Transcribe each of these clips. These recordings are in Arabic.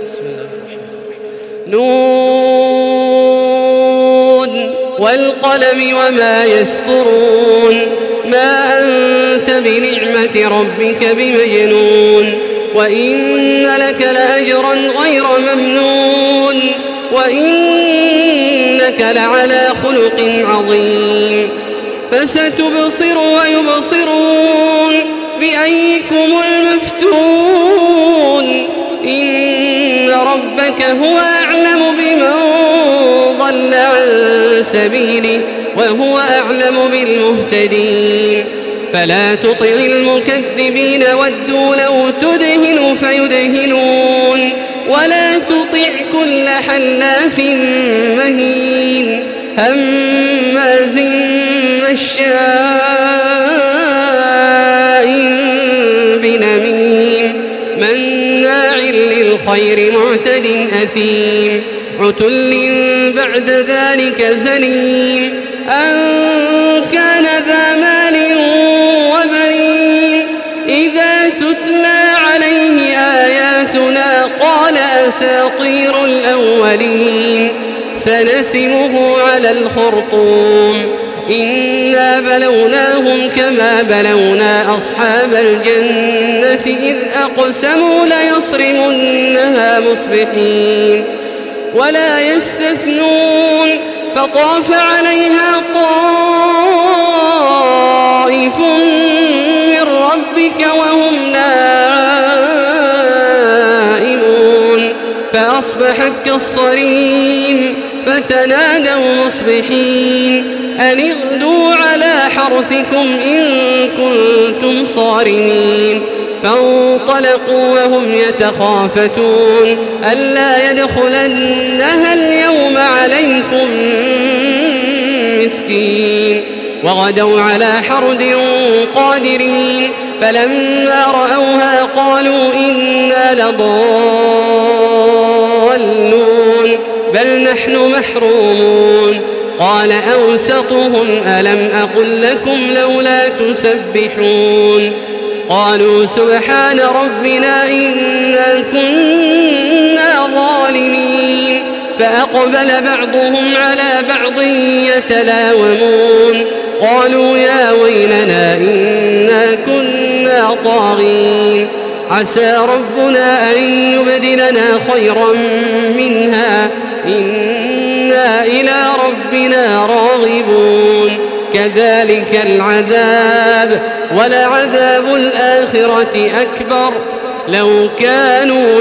بسم الله الرحمن الرحيم. نون والقلم وما يسطرون ما أنت بنعمة ربك بمجنون وإن لك لأجرا غير ممنون وإنك لعلى خلق عظيم فستبصر ويبصرون بأيكم المفتون إن ربك هو أعلم بمن ضل عن سبيله وهو أعلم بالمهتدين فلا تطع المكذبين ودوا لو تدهن فيدهنون ولا تطع كل حلاف مهين هماز مشاء بنميم مناع للخير معتد أثيم عتل بعد ذلك زنيم أن كان ذا مال وبنين إذا تتلى عليه آياتنا قال أساطير الأولين سنسمه على الخرطوم إنا بلوناهم كما بلونا أصحاب الجنة إذ أقسموا ليصرمنها مصبحين ولا يستثنون فطاف عليها طائف من ربك وهم نائمون فأصبحت كالصريم فتنادوا مصبحين أن اغدوا على حرثكم إن كنتم صارمين فانطلقوا وهم يتخافتون ألا يدخلنها اليوم عليكم مسكين وغدوا على حرد قادرين فلما رأوها قالوا إنا لضالون بل نحن محرومون قال أوسطهم ألم أقل لكم لولا تسبحون قالوا سبحان ربنا إنا كنا ظالمين فأقبل بعضهم على بعض يتلاومون قالوا يا ويلنا إنا كنا طاغين عسى ربنا أن يبدلنا خيرا منها إنا إلى ربنا راغبون كذلك العذاب ولعذاب الآخرة أكبر لو كانوا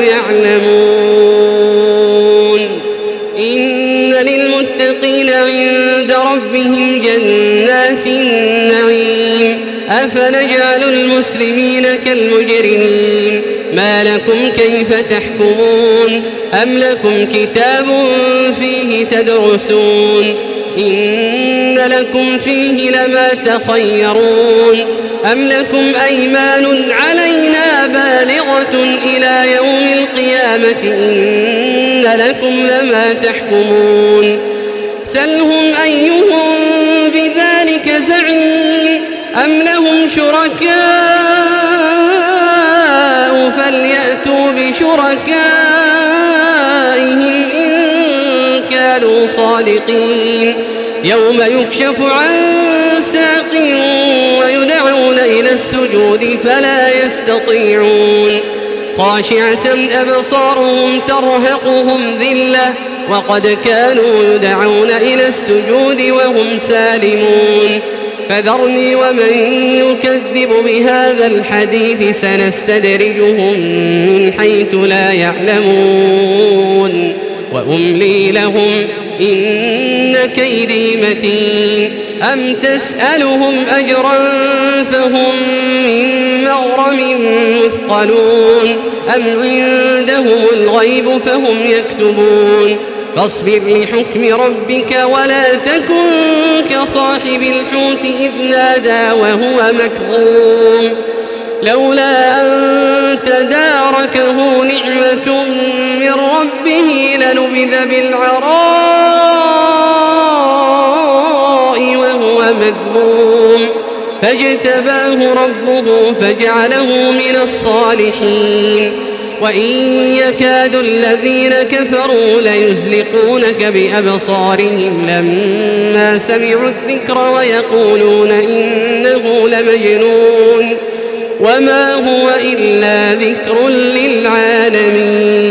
يعلمون إن للمتقين عند ربهم جنات النعيم أفنجعل المسلمين كالمجرمين ما لكم كيف تحكمون أم لكم كتاب فيه تدرسون إن لكم فيه لما تخيرون أم لكم أيمان علينا بالغة إلى يوم القيامة إن لكم لما تحكمون سلهم أيهم بذلك زعيم أم لهم شركاء فليأتوا بشركائهم إن كانوا صادقين يوم يكشف عن ساق ويدعون إلى السجود فلا يستطيعون خاشعة أبصارهم ترهقهم ذلة وقد كانوا يدعون إلى السجود وهم سالمون فذرني ومن يكذب بهذا الحديث سنستدرجهم من حيث لا يعلمون وأملي لهم إن كيدي متين أم تسألهم أجرا فهم من مغرم مثقلون أم عندهم الغيب فهم يكتبون فاصبر لحكم ربك ولا تكن كصاحب الحوت إذ نادى وهو مكظوم لولا أن تداركه نعمة من ربه لنبذ بالعراء وهو مذموم فاجتباه ربه فجعله من الصالحين وإن يكاد الذين كفروا ليزلقونك بأبصارهم لما سمعوا الذكر ويقولون إنه لمجنون وما هو إلا ذكر للعالمين.